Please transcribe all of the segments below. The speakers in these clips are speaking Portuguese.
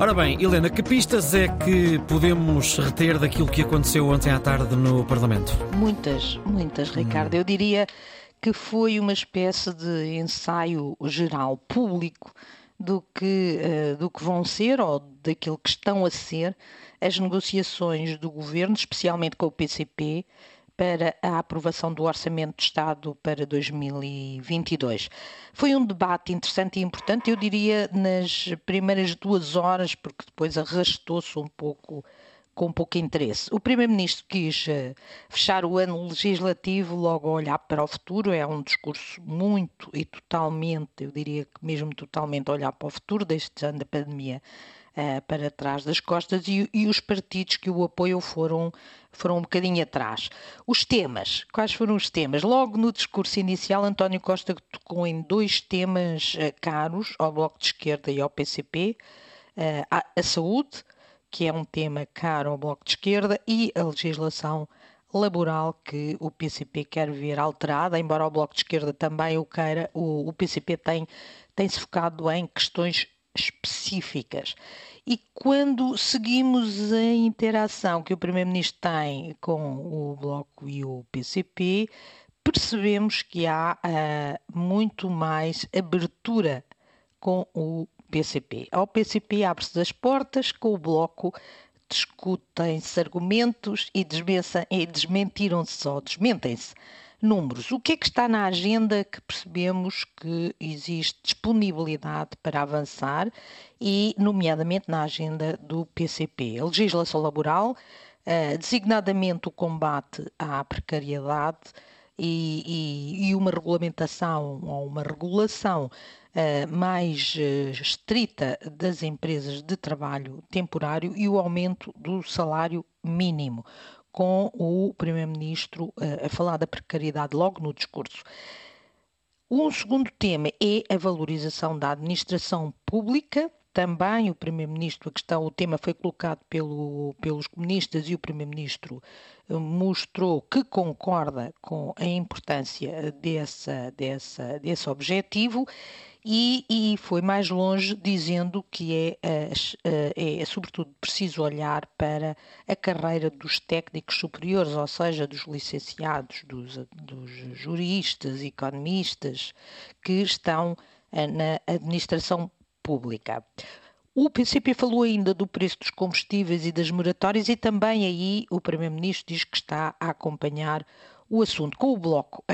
Ora bem, Helena, que pistas é que podemos reter daquilo que aconteceu ontem à tarde no Parlamento? Muitas, Ricardo. Eu diria que foi uma espécie de ensaio geral público do que vão ser ou daquilo que estão a ser as negociações do governo, especialmente com o PCP, para a aprovação do Orçamento de Estado para 2022. Foi um debate interessante e importante, eu diria, nas primeiras 2 horas, porque depois arrastou-se um pouco com pouco interesse. O Primeiro-Ministro quis fechar o ano legislativo logo a olhar para o futuro, é um discurso muito e totalmente, eu diria que mesmo totalmente a olhar para o futuro, deixando a pandemia para trás das costas e os partidos que o apoiam foram um bocadinho atrás. Os temas, quais foram os temas? Logo no discurso inicial, António Costa tocou em 2 temas caros ao Bloco de Esquerda e ao PCP, a saúde, que é um tema caro ao Bloco de Esquerda, e a legislação laboral que o PCP quer ver alterada, embora o Bloco de Esquerda também o queira, o PCP tem-se focado em questões específicas. E quando seguimos a interação que o Primeiro-Ministro tem com o Bloco e o PCP, percebemos que há muito mais abertura com o PCP. Ao PCP abre-se as portas, com o Bloco discutem-se argumentos e desmentem-se números. O que é que está na agenda que percebemos que existe disponibilidade para avançar e, nomeadamente, na agenda do PCP? A legislação laboral, designadamente o combate à precariedade e uma regulamentação ou uma regulação mais estrita das empresas de trabalho temporário e o aumento do salário mínimo, com o Primeiro-Ministro a falar da precariedade logo no discurso. Um segundo tema é a valorização da administração pública. Também o Primeiro-Ministro, o tema foi colocado pelos comunistas e o Primeiro-Ministro mostrou que concorda com a importância desse objetivo e foi mais longe dizendo que é sobretudo preciso olhar para a carreira dos técnicos superiores, ou seja, dos licenciados, dos juristas, economistas que estão na administração pública. O PCP falou ainda do preço dos combustíveis e das moratórias e também aí o Primeiro-Ministro diz que está a acompanhar o assunto. Com o Bloco,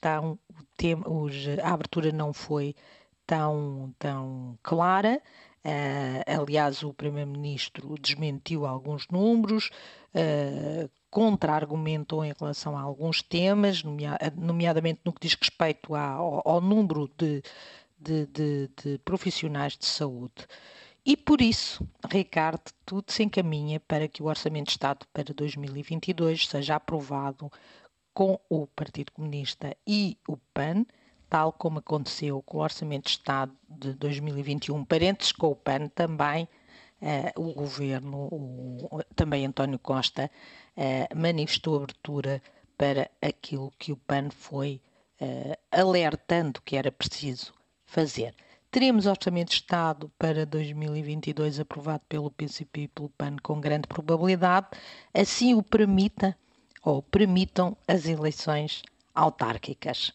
a abertura não foi tão clara. Aliás, o Primeiro-Ministro desmentiu alguns números, contra-argumentou em relação a alguns temas, nomeadamente no que diz respeito ao número de profissionais de saúde. E por isso, Ricardo, tudo se encaminha para que o Orçamento de Estado para 2022 seja aprovado com o Partido Comunista e o PAN, tal como aconteceu com o Orçamento de Estado de 2021. Parênteses, com o PAN também, o Governo, também António Costa, manifestou abertura para aquilo que o PAN foi alertando que era preciso fazer. Teremos Orçamento de Estado para 2022 aprovado pelo PCP e pelo PAN com grande probabilidade, assim o permitam as eleições autárquicas.